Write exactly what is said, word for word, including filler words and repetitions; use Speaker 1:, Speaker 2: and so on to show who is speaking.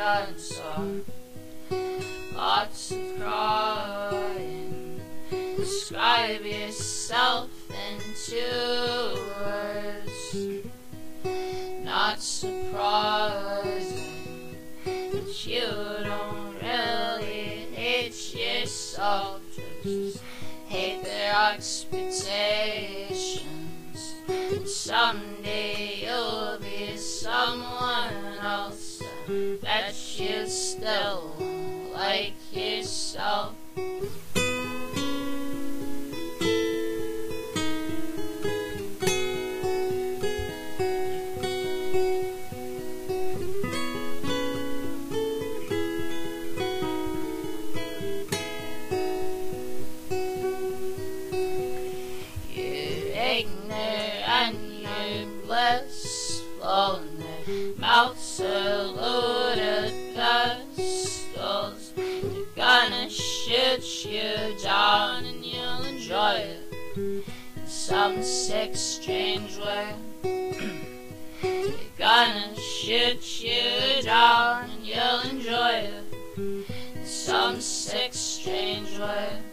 Speaker 1: dinosaur. Lots of crying. Describe yourself in two words. Not surprising that you don't really hate yourself, just hate their expectations. And someday you'll be someone else. I bet you still like yourself. And you're blissful, and their mouths are loaded pistols. They're gonna shoot you down and you'll enjoy it in some sick, strange way. They're gonna shoot you down and you'll enjoy it in some sick, strange way.